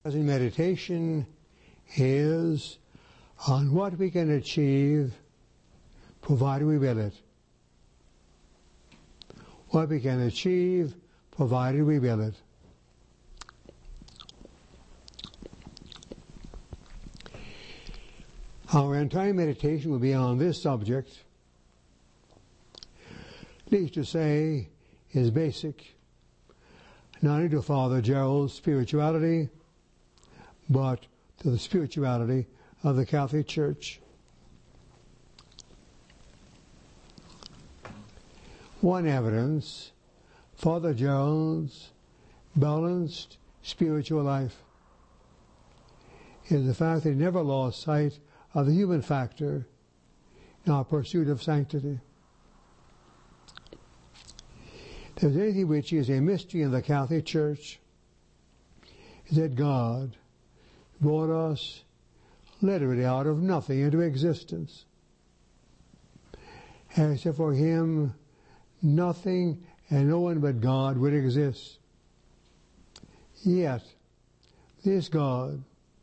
Present meditation is on what we can achieve provided we will it. What we can achieve provided we will it. Our entire meditation will be on this subject. Needless to say, is basic, not only to Father Gerald's spirituality, but to the spirituality of the Catholic Church. One evidence, Father Gerald's balanced spiritual life is the fact that he never lost sight of the human factor in our pursuit of sanctity. If there's anything which is a mystery in the Catholic Church, is that God brought us literally out of nothing into existence. And except for Him, nothing and no one but God would exist. Yet, this God,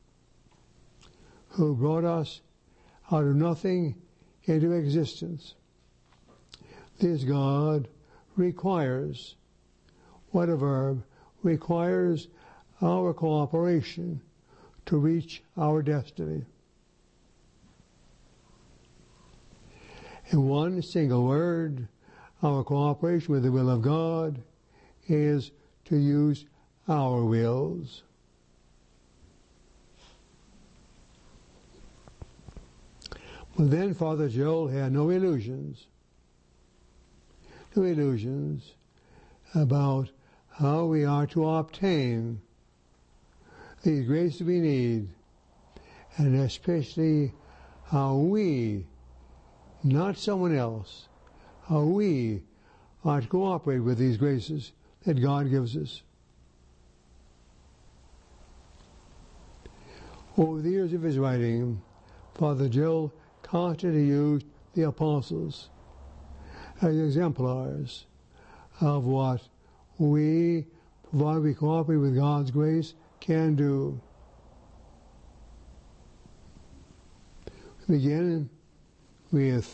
who brought us out of nothing into existence, this God requires, what a verb, requires our cooperation to reach our destiny. In one single word, our cooperation with the will of God is to use our wills. But then Father Joel had no illusions about how we are to obtain these graces we need, and especially how we, not someone else, how we are to cooperate with these graces that God gives us. Over the years of his writing, Father Joel constantly used the apostles as exemplars of what we, provided we cooperate with God's grace, can do. We begin with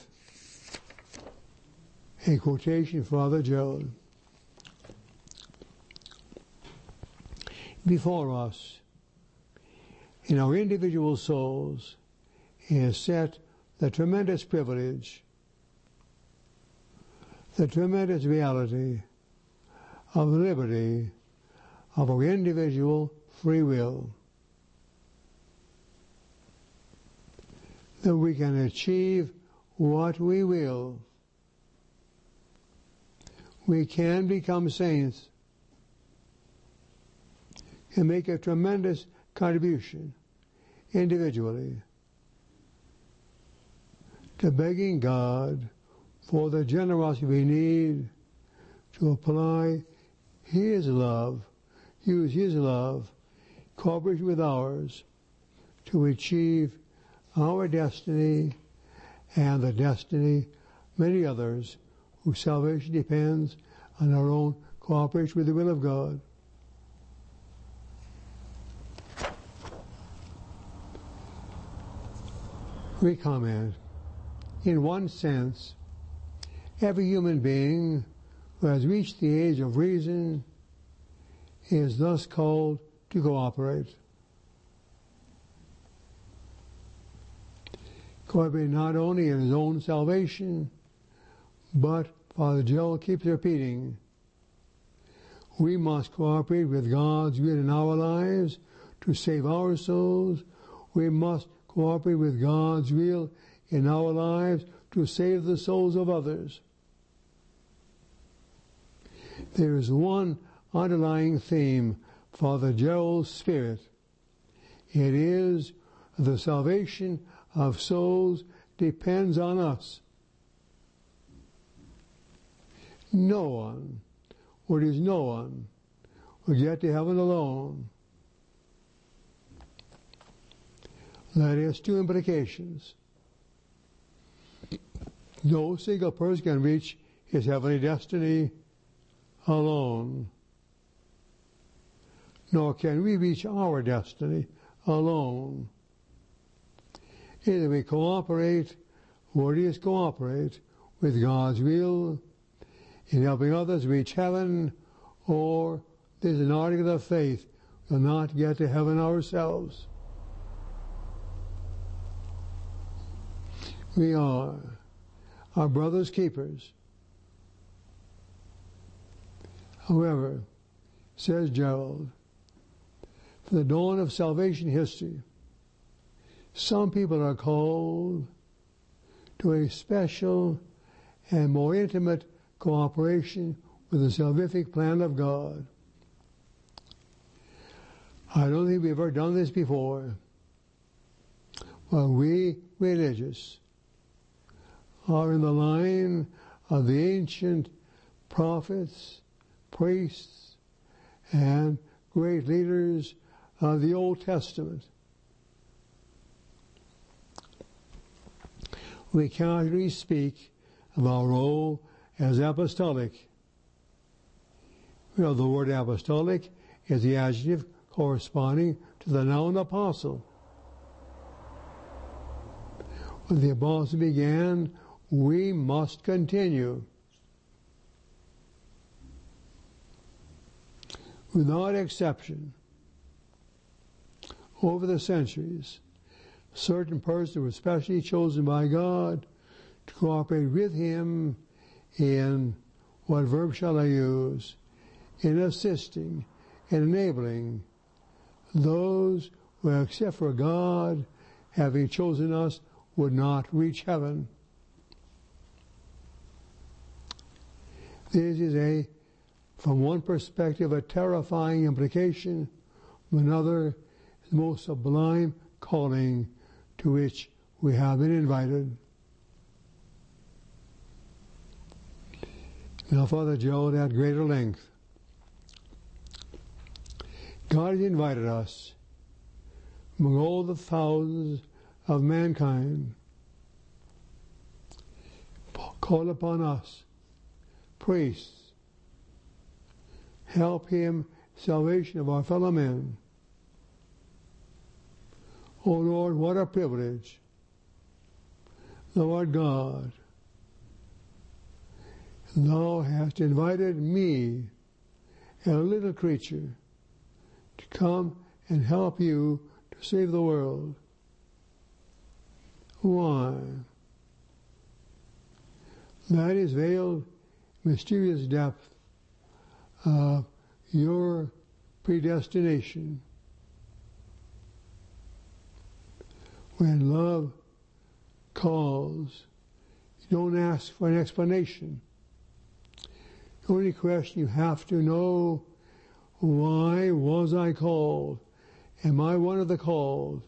a quotation from Father Joel. Before us, in our individual souls, is set the tremendous privilege, the tremendous reality of the liberty of our individual free will, that we can achieve what we will. We can become saints and make a tremendous contribution individually to begging God for the generosity we need to apply His love, use His love, cooperate with ours to achieve our destiny and the destiny of many others whose salvation depends on our own cooperation with the will of God. We comment, in one sense, every human being who has reached the age of reason is thus called to cooperate. Cooperate not only in his own salvation, but Father Joel keeps repeating, we must cooperate with God's will in our lives to save our souls. We must cooperate with God's will in our lives to save the souls of others. There is one underlying theme for the Joel's spirit. It is the salvation of souls depends on us. No one will get to heaven alone. That has two implications. No single person can reach his heavenly destiny alone. nor can we reach our destiny alone. Either we cooperate, or it is cooperate, with God's will in helping others reach heaven, or there's an article of faith we'll not get to heaven ourselves. We are our brother's keepers. However, says Gerald, for the dawn of salvation history, some people are called to a special and more intimate cooperation with the salvific plan of God. I don't think we've ever done this before. Well, we religious are in the line of the ancient prophets, priests, and great leaders of the Old Testament. We cannot really speak of our role as apostolic. You know, the word apostolic is the adjective corresponding to the noun apostle. When the apostle began, we must continue. Without exception, over the centuries, certain persons were specially chosen by God to cooperate with Him in, what verb shall I use, in assisting and enabling those who, except for God having chosen us, would not reach heaven. This is from one perspective, a terrifying implication, from another, the most sublime calling to which we have been invited. Now, Father Joe, at greater length, God has invited us among all the thousands of mankind, call upon us, priests, help Him salvation of our fellow men. O Lord, what a privilege. Lord God, Thou hast invited me, a little creature, to come and help You to save the world. Why? That is veiled, mysterious depth of Your predestination. When love calls, you don't ask for an explanation. The only question you have to know, why was I called? Am I one of the called?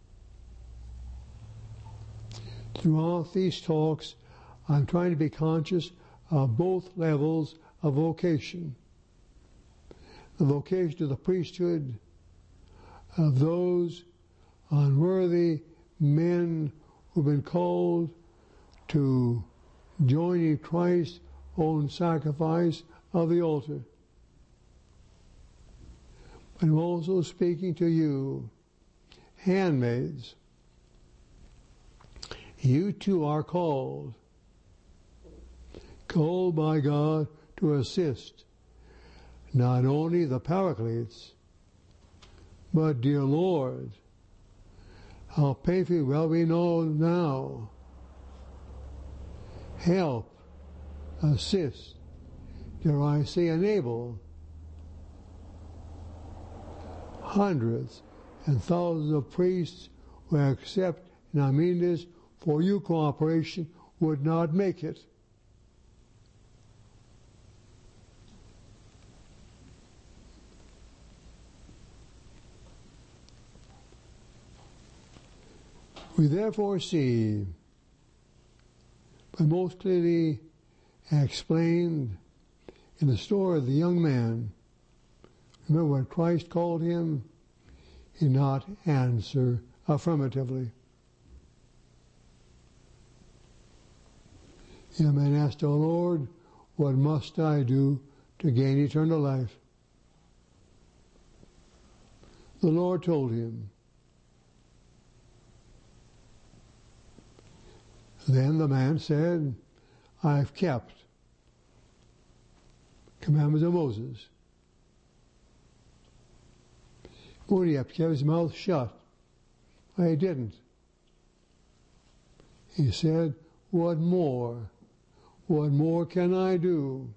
Throughout these talks, I'm trying to be conscious of both levels of vocation. The vocation of the priesthood, of those unworthy men who've been called to join in Christ's own sacrifice of the altar. But I'm also speaking to you, handmaids. You too are called by God to assist not only the Paracletes, but, dear Lord, how painfully well we know now, help, assist, dare I say enable, hundreds and thousands of priests who accept, and I mean this, for You cooperation would not make it. We therefore see, but most clearly explained in the story of the young man, remember when Christ called him, he did not answer affirmatively. The young man asked, O Lord, what must I do to gain eternal life? the Lord told him. Then the man said, I've kept commandments of Moses. Would he have kept his mouth shut? I didn't. He said, what more? What more can I do?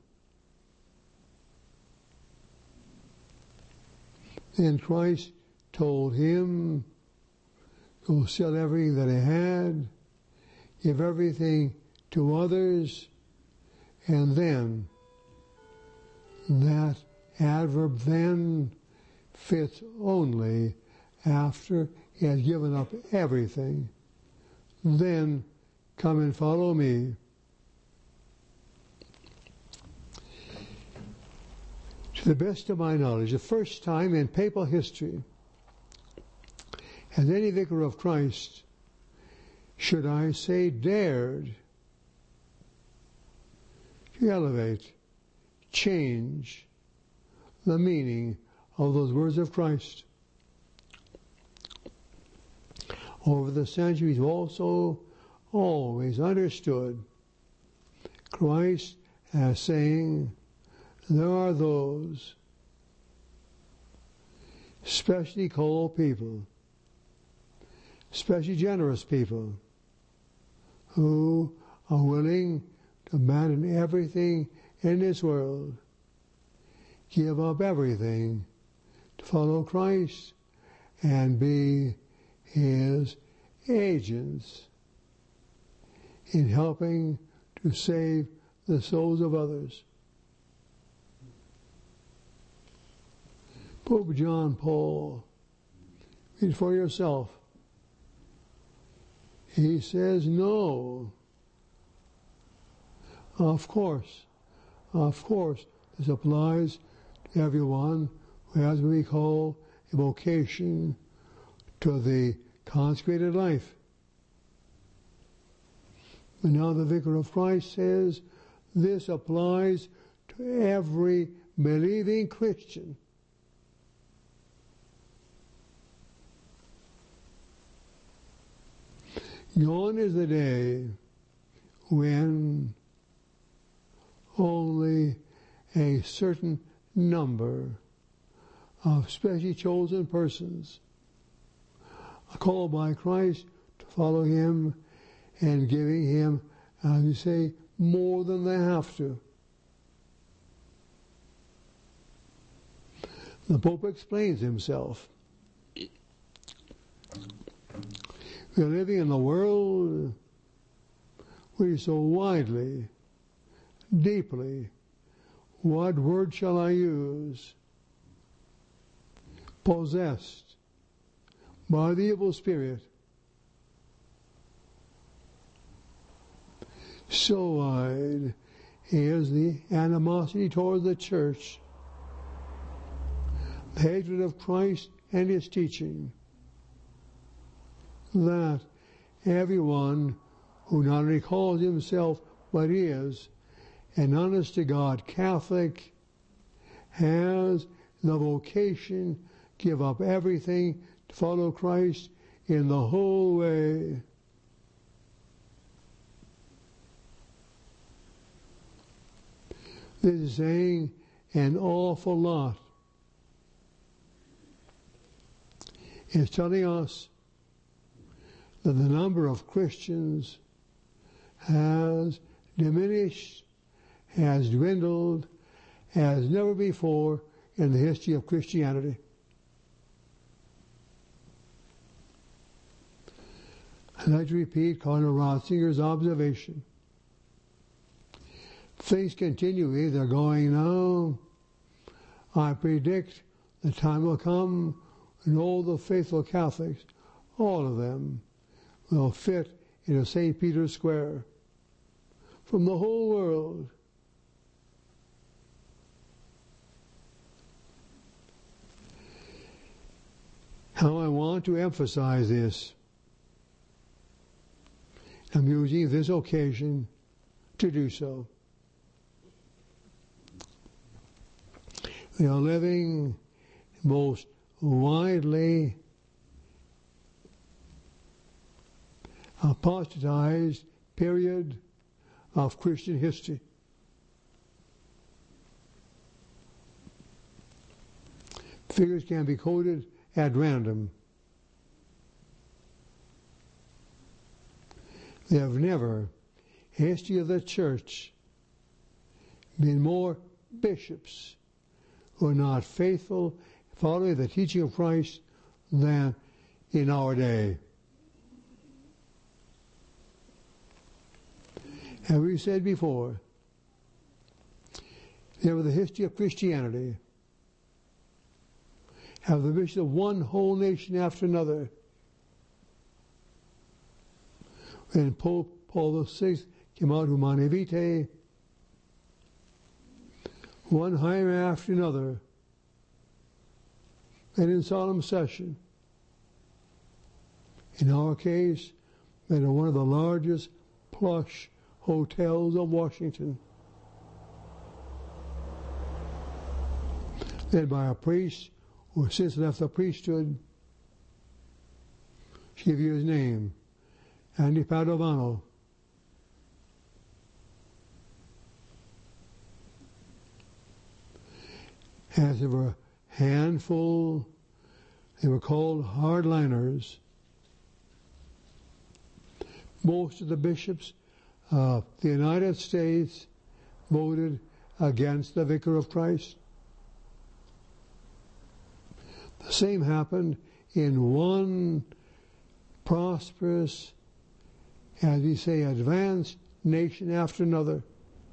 And Christ told him, go sell everything that he had, give everything to others, and then, that adverb then fits only after he has given up everything. Then come and follow me. To the best of my knowledge, the first time in papal history has any vicar of Christ, should I say dared, to elevate, change the meaning of those words of Christ. Over the centuries also always understood Christ as saying, there are those especially cold people, especially generous people, who are willing to abandon everything in this world, give up everything to follow Christ and be his agents in helping to save the souls of others. Pope John Paul, read for yourself. He says no. Of course, this applies to everyone who has what we call a vocation to the consecrated life. But now the Vicar of Christ says this applies to every believing Christian. Gone is the day when only a certain number of specially chosen persons are called by Christ to follow him and giving him, as you say, more than they have to. The Pope explains himself. We are living in a world which is so widely, deeply, what word shall I use? Possessed by the evil spirit. So wide is the animosity toward the church, the hatred of Christ and his teaching, that everyone who not only calls himself but is an honest to God Catholic has the vocation to give up everything to follow Christ in the whole way. This is saying an awful lot. It's telling us that the number of Christians has diminished, has dwindled, as never before in the history of Christianity. I'd like to repeat Cardinal Ratzinger's observation. Things continue they're going now. I predict the time will come when all the faithful Catholics, all of them, will fit into St. Peter's Square from the whole world. How I want to emphasize this. I'm using this occasion to do so. We are living in the most widely apostatized period of Christian history. Figures can be quoted at random. There have never, in the history of the church, been more bishops who are not faithful, following the teaching of Christ, than in our day. As we said before, over the history of Christianity, have the bishops of one whole nation after another. When Pope Paul VI came out Humanae Vitae, one hymn after another, and in solemn session. In our case, at one of the largest plush hotels of Washington, led by a priest who has since left the priesthood. She gave you his name, Andy Padovano. As there were a handful, they were called hardliners. Most of the bishops of the United States voted against the Vicar of Christ. The same happened in one prosperous, as we say, advanced nation after another.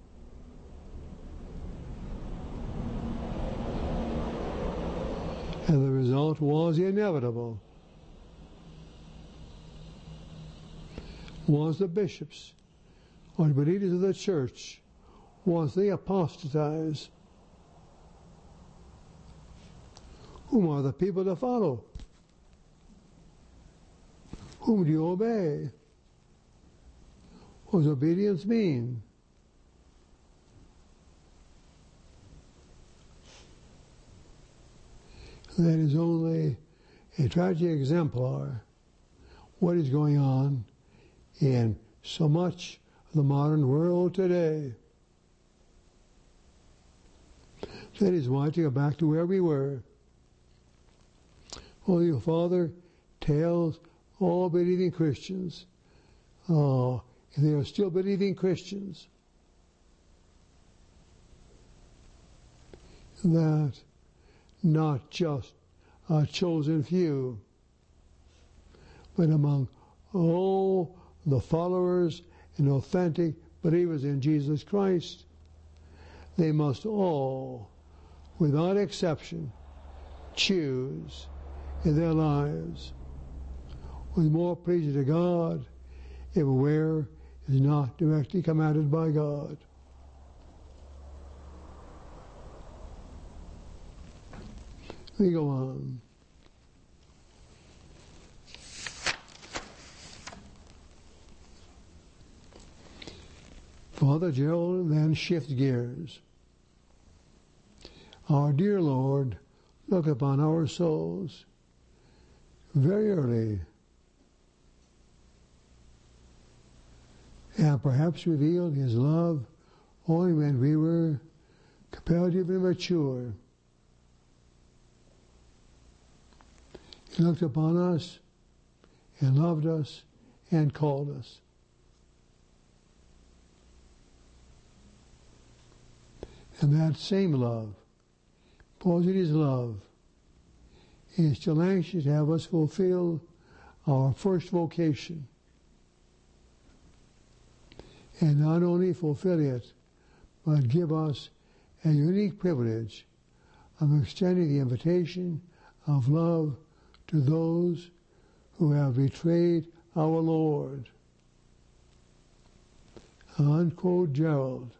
And the result was inevitable. Was the bishops or the leaders of the church, once they apostatize, whom are the people to follow? Whom do you obey? What does obedience mean? That is only a tragic exemplar what is going on in so much of the modern world today. That is why, to go back to where we were, Holy Father tells all believing Christians, if they are still believing Christians, that not just a chosen few, but among all the followers and authentic believers in Jesus Christ, they must all, without exception, choose in their lives with more pleasing to God if where is not directly commanded by God. We go on. Father Gerald then shifts gears. Our dear Lord, look upon our souls very early, and perhaps revealed His love only when we were comparatively mature. He looked upon us and loved us and called us. And that same love, positive love, is still anxious to have us fulfill our first vocation. And not only fulfill it, but give us a unique privilege of extending the invitation of love to those who have betrayed our Lord. Unquote Gerald.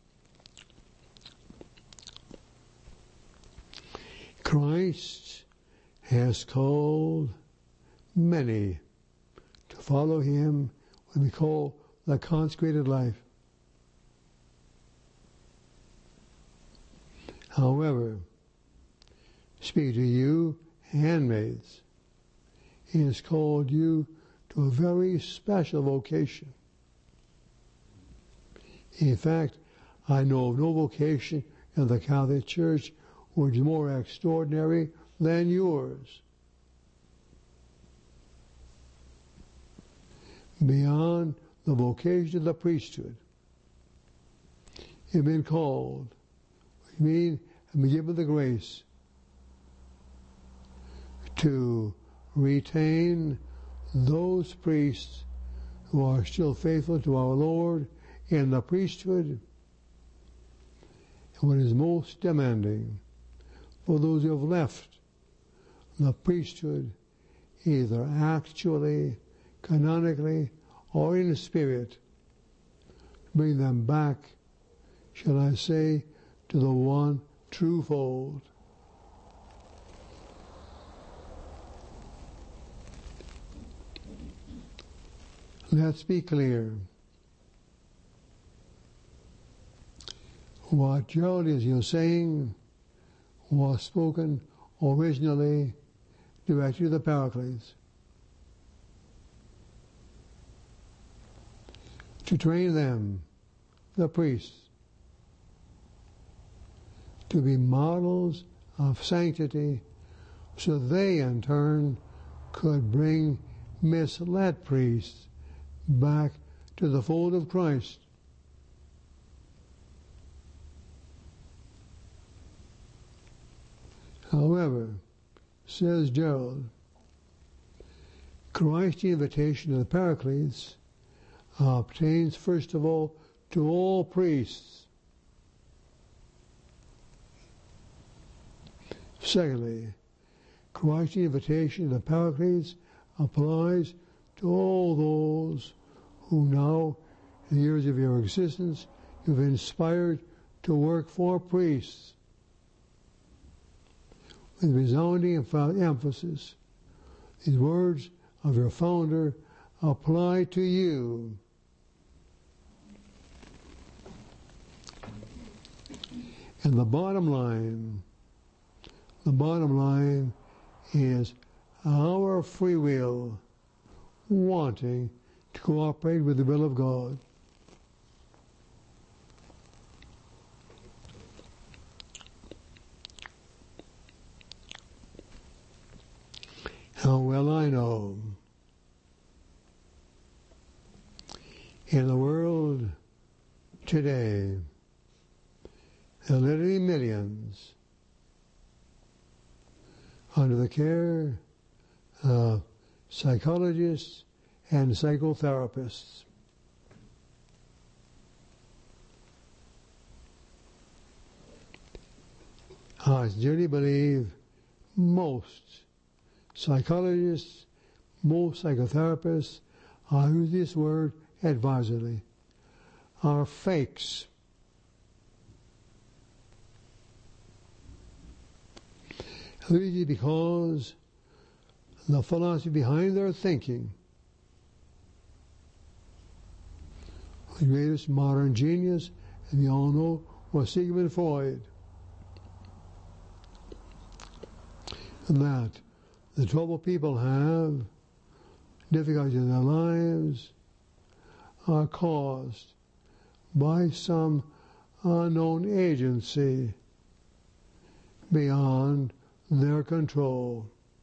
Christ has called many to follow Him when we call the consecrated life. However, speak to you handmaids. He has called you to a very special vocation. In fact, I know of no vocation in the Catholic Church which is more extraordinary than yours. Beyond the vocation of the priesthood, you've been called, which means have been given the grace to retain those priests who are still faithful to our Lord in the priesthood, and what is most demanding for those who have left the priesthood, either actually, canonically, or in spirit, bring them back, shall I say, to the one true fold. Let's be clear. What Gerald is here saying was spoken originally directly to the Paracletes, to train them, the priests, to be models of sanctity, so they in turn could bring misled priests back to the fold of Christ. However, says Gerald, Christ's invitation to the Paracletes obtains first of all to all priests. Secondly, Christ's invitation to the Paracletes applies to all those who now, in the years of your existence, you've inspired to work for priests. With resounding emphasis, these words of your founder apply to you. And the bottom line is our free will wanting to cooperate with the will of God. How well I know in the world today, there are literally millions under the care of psychologists and psychotherapists. I sincerely believe most psychologists, most psychotherapists, I use this word advisedly, are fakes. Really, because the philosophy behind their thinking, the greatest modern genius, and we all know, was Sigmund Freud. And that the trouble people have, difficulties in their lives, are caused by some unknown agency beyond their control.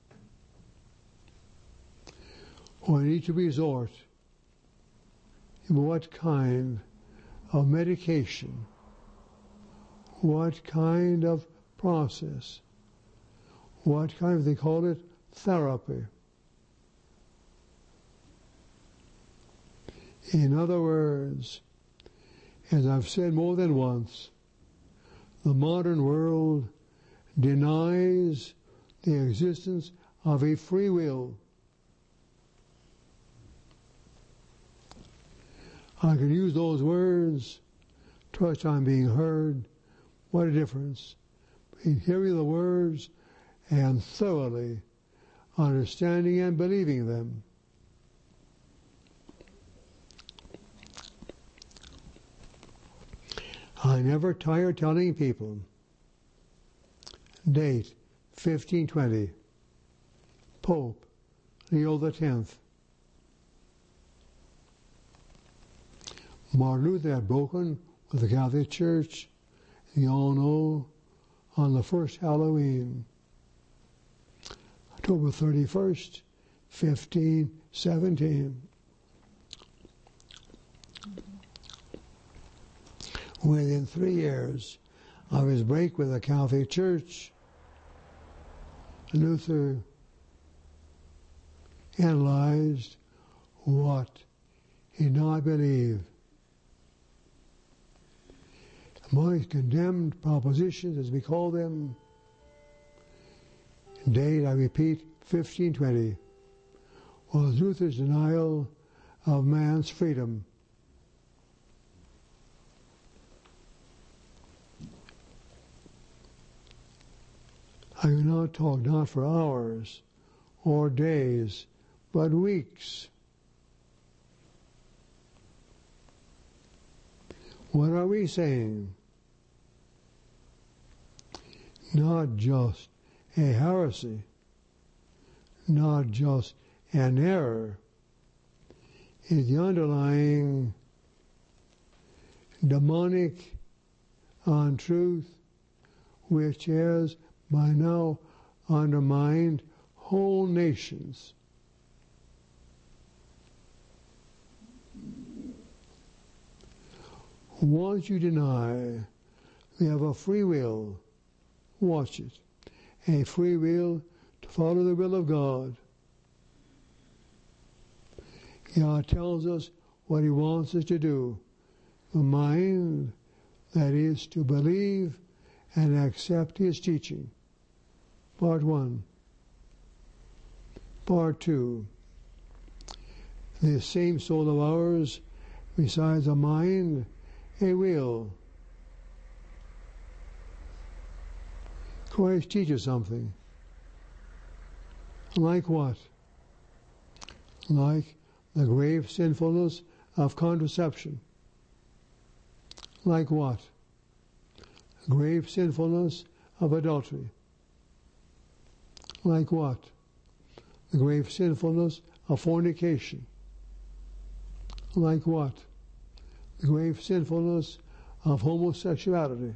Or need to resort to what kind of medication, what kind of process, what kind of, they call it, therapy. In other words, as I've said more than once, the modern world denies the existence of a free will. I can use those words, trust I'm being heard. What a difference between hearing the words and thoroughly understanding and believing them. I never tire telling people, date 1520, Pope Leo X. Martin Luther had broken with the Catholic Church, you all know, on the first Halloween, October 31st, 1517. Within 3 years of his break with the Catholic Church, Luther analyzed what he did not believe. Among his condemned propositions, as we call them, date, I repeat, 1520, was Luther's denial of man's freedom. I will not talk not for hours or days, but weeks. What are we saying? Not just a heresy, not just an error, is the underlying demonic untruth which has by now undermined whole nations. Once you deny we have a free will, watch it, a free will to follow the will of God. God tells us what He wants us to do. A mind that is to believe and accept His teaching. Part 1. Part 2. This same soul of ours, besides a mind, a will. Christ teaches something. Like what? Like the grave sinfulness of contraception. Like what? Grave sinfulness of adultery. Like what? The grave sinfulness of fornication. Like what? The grave sinfulness of homosexuality.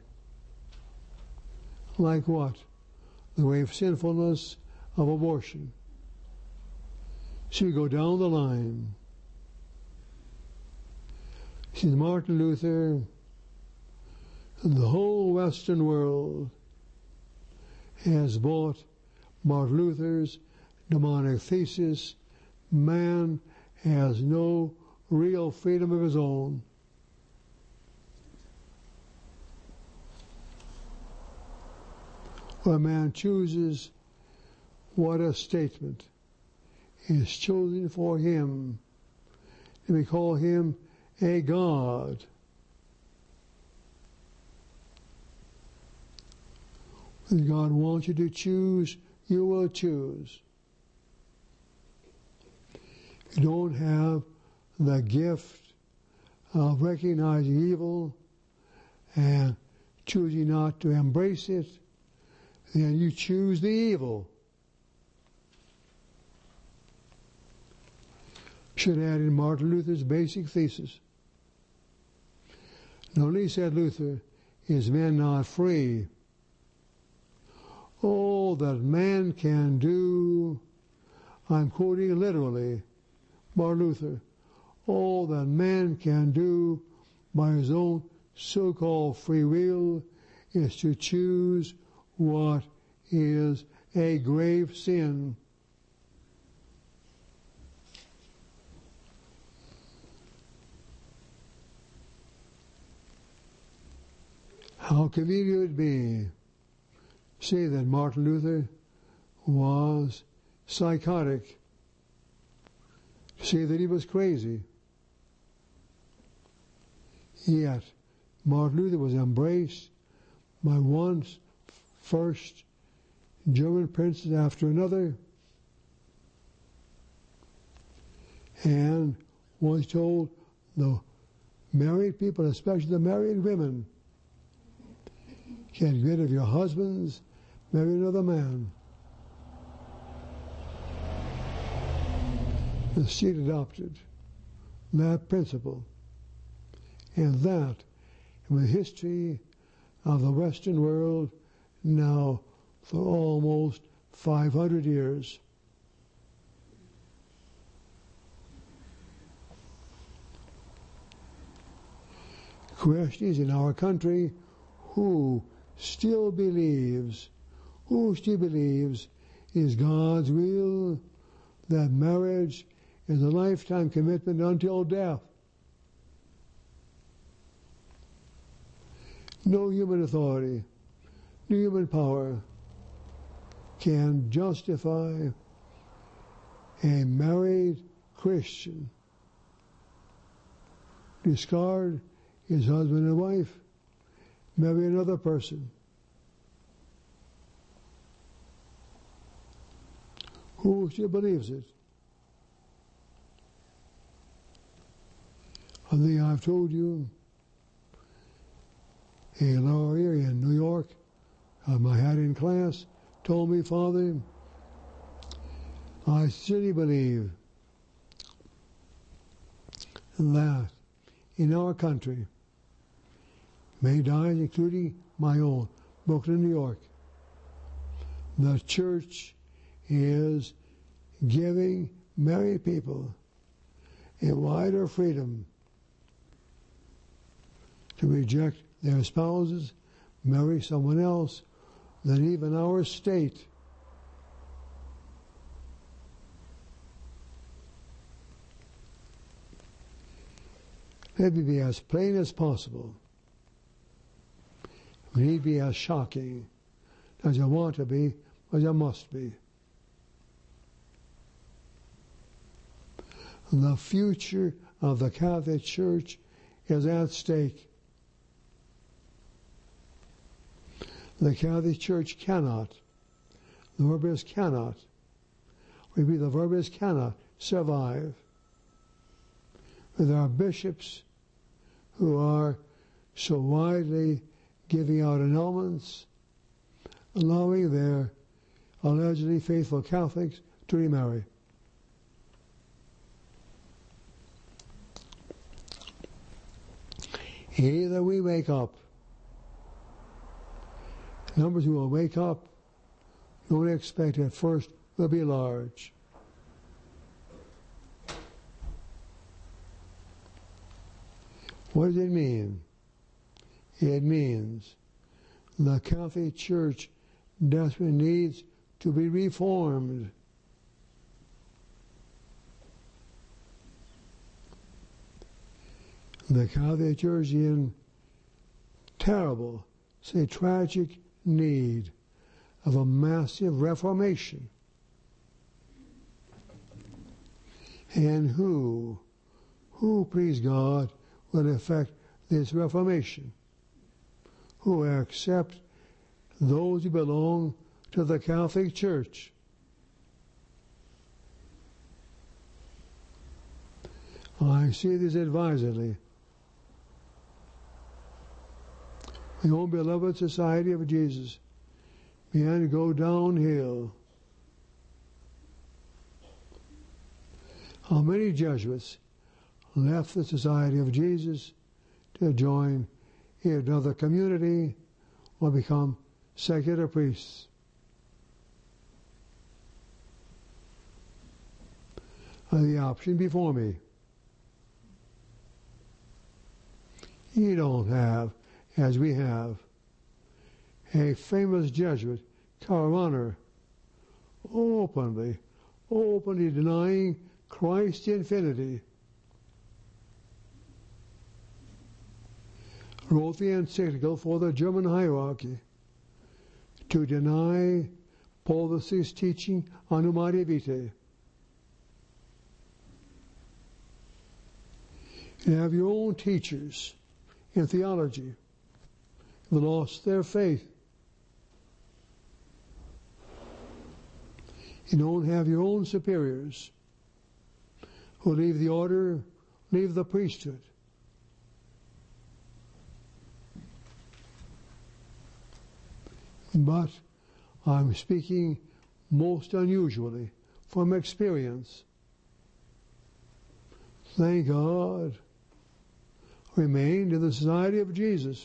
Like what? The grave sinfulness of abortion. So we go down the line. Since Martin Luther and the whole Western world has bought Martin Luther's demonic thesis, man has no real freedom of his own. Where man chooses what a statement is chosen for him, and we call him a God. When God wants you to choose, you will choose. If you don't have the gift of recognizing evil and choosing not to embrace it, then you choose the evil. Should add in Martin Luther's basic thesis. Not only, said Luther, is man not free, all that man can do, I'm quoting literally Martin Luther, all that man can do by his own so-called free will is to choose what is a grave sin. How convenient it would be to say that Martin Luther was psychotic, to say that he was crazy. Yet, Martin Luther was embraced by one first German prince after another, and was told the married people, especially the married women, get rid of your husbands, marry another man. the state adopted that principle, and that in the history of the Western world now for almost 500 years. The question is, in our country, who still believes is God's will that marriage is a lifetime commitment until death. No human authority, no human power can justify a married Christian discard his husband and wife, marry another person. Who still believes it? I think I've told you, a lawyer in New York, I had in class, told me, Father, I sincerely believe that in our country, many dies, including my own, Brooklyn, New York, the church is giving married people a wider freedom to reject their spouses, marry someone else, than even our state. Let me be as plain as possible. We need to be as shocking as I want to be, as I must be. The future of the Catholic Church is at stake. The Catholic Church cannot, the verb is cannot, maybe the verb is cannot survive with our bishops who are so widely giving out annulments, allowing their allegedly faithful Catholics to remarry. Either we wake up, numbers who will wake up, don't expect at first will be large. What does it mean? It means the Catholic Church desperately needs to be reformed. The Catholic Church is in terrible, say tragic need of a massive reformation. And who, please God, will effect this reformation? Who accept those who belong to the Catholic Church? I see this advisedly. The own beloved Society of Jesus began to go downhill. How many Jesuits left the Society of Jesus to join another community or become secular priests? I have the option before me. You don't have, as we have, a famous Jesuit, Caroliner, openly denying Christ's infinity, wrote the encyclical for the German hierarchy to deny Paul VI's teaching on Humanae Vitae. You have your own teachers in theology who lost their faith. You don't have your own superiors who leave the order, leave the priesthood. But I'm speaking most unusually from experience. Thank God. Remained in the society of Jesus.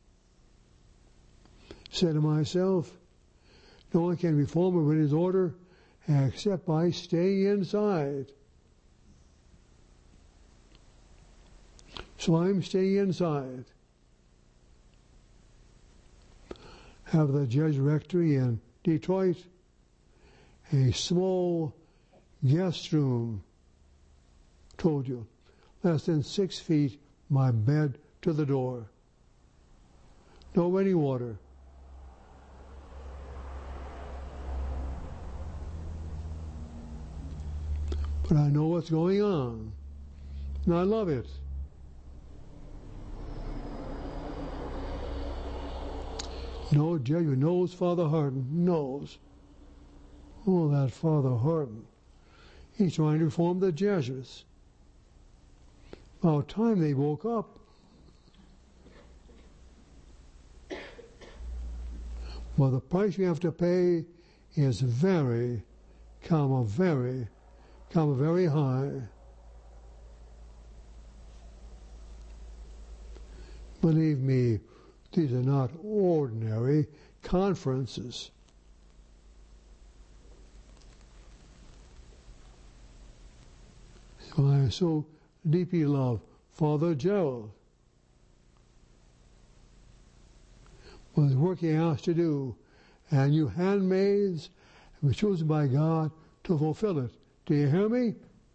Said to myself, no one can reform or win his order except by staying inside. So I'm staying inside. Have the Jesuit Rectory in Detroit, a small guest room, told you, less than 6 feet, my bed to the door. No running water. But I know what's going on, and I love it. No Jesuit knows Father Hardon, knows. Oh, that Father Hardon. He's trying to reform the Jesuits. About time they woke up. Well, the price we have to pay is very high. Believe me, these are not ordinary conferences. So I so deeply love Father Gerald. Was work he asked to do, and you handmaids were chosen by God to fulfill it. Do you hear me?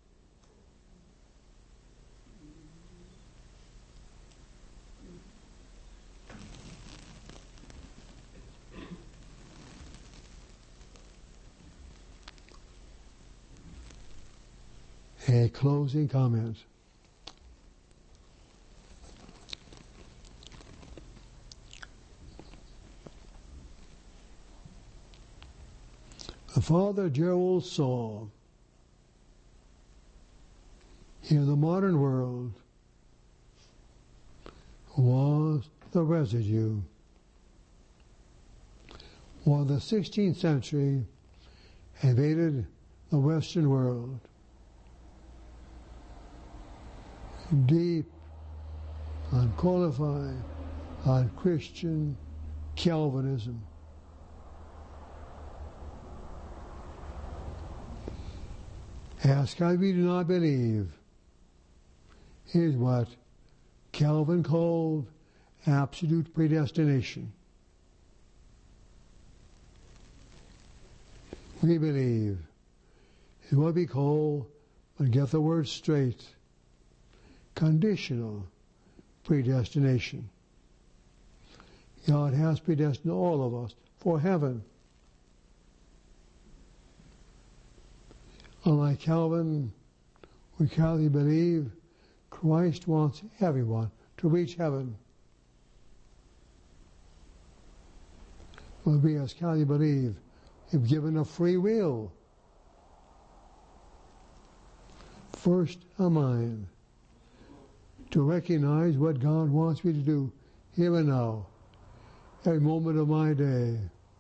A closing comment. Father Gerald saw in the modern world was the residue. While the 16th century invaded the Western world, deep, unqualified, unchristian Calvinism. Ask how we do not believe is what Calvin called absolute predestination. We believe is what we call, and get the word straight, conditional predestination. God has predestined all of us for heaven. Unlike Calvin, we Catholics believe Christ wants everyone to reach heaven. But we as Catholics believe if given a free will, first a mind, to recognize what God wants me to do here and now, every moment of my day.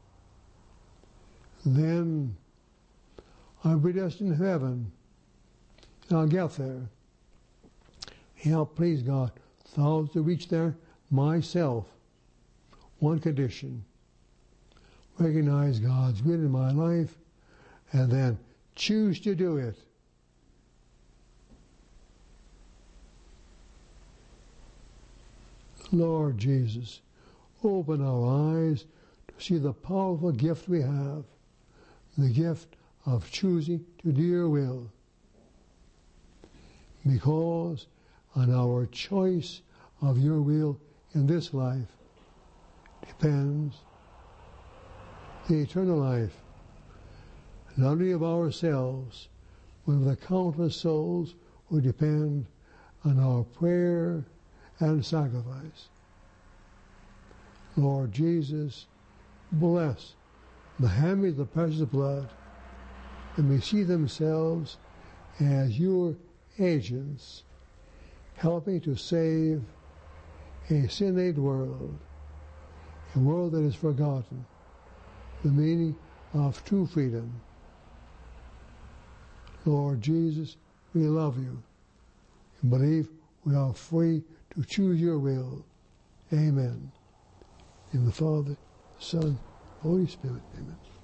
Then I'm predestined to heaven, and I'll get there. Help, please God, thousands to reach there myself. One condition: recognize God's will in my life, and then choose to do it. Lord Jesus, open our eyes to see the powerful gift we have, the gift of choosing to do your will. Because on our choice of your will in this life depends the eternal life, not only of ourselves, but of the countless souls who depend on our prayer and sacrifice. Lord Jesus, bless the handmaids of the precious blood, and may see themselves as your agents, helping to save a sin-laden world, a world that is forgotten, the meaning of true freedom. Lord Jesus, we love you. and believe we are free to choose your will. Amen. In the Father, Son, Holy Spirit. Amen.